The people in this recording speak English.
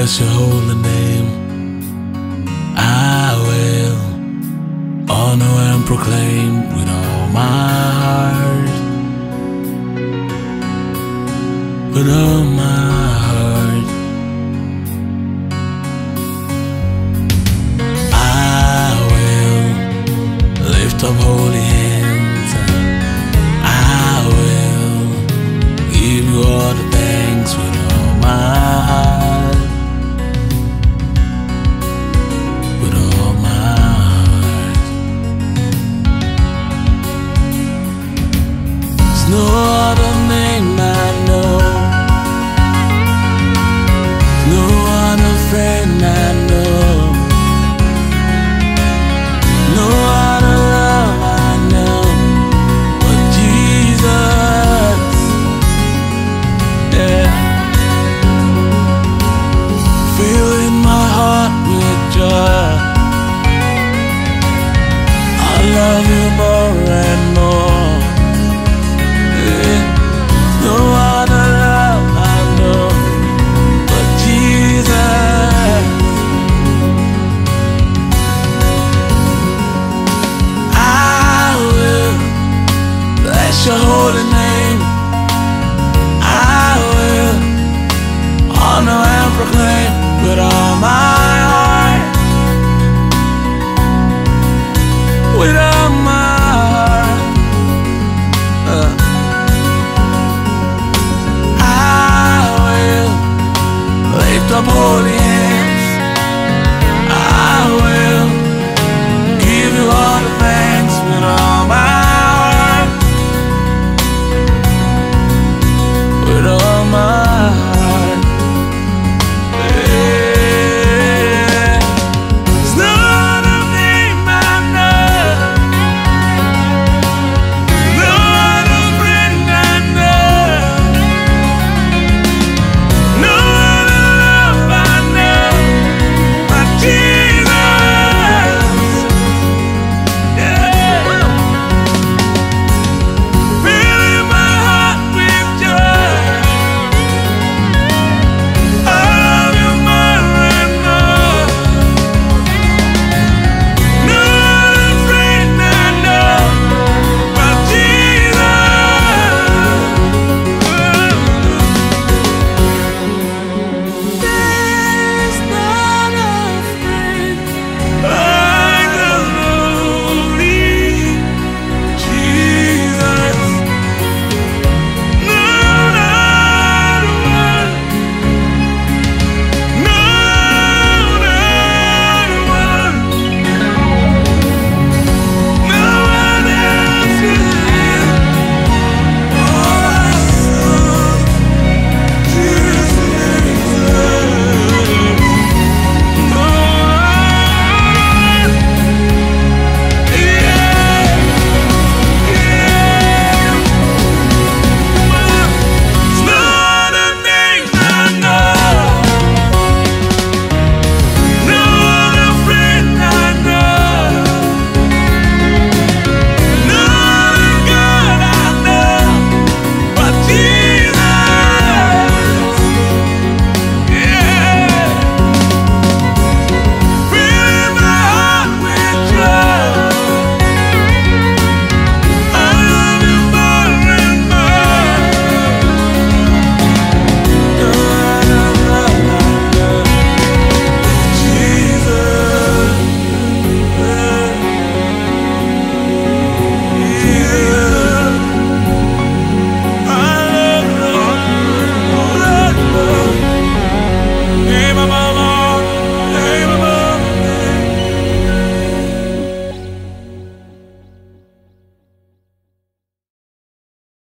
bless your holy name. I will honor and proclaim with all my heart, with all my heart. I will lift up holy hands. I will give you all the thanks with all my heart, with all my heart. There's no other name I know, no other friend I know, no other love I know but Jesus. Yeah, filling my heart with joy. I love you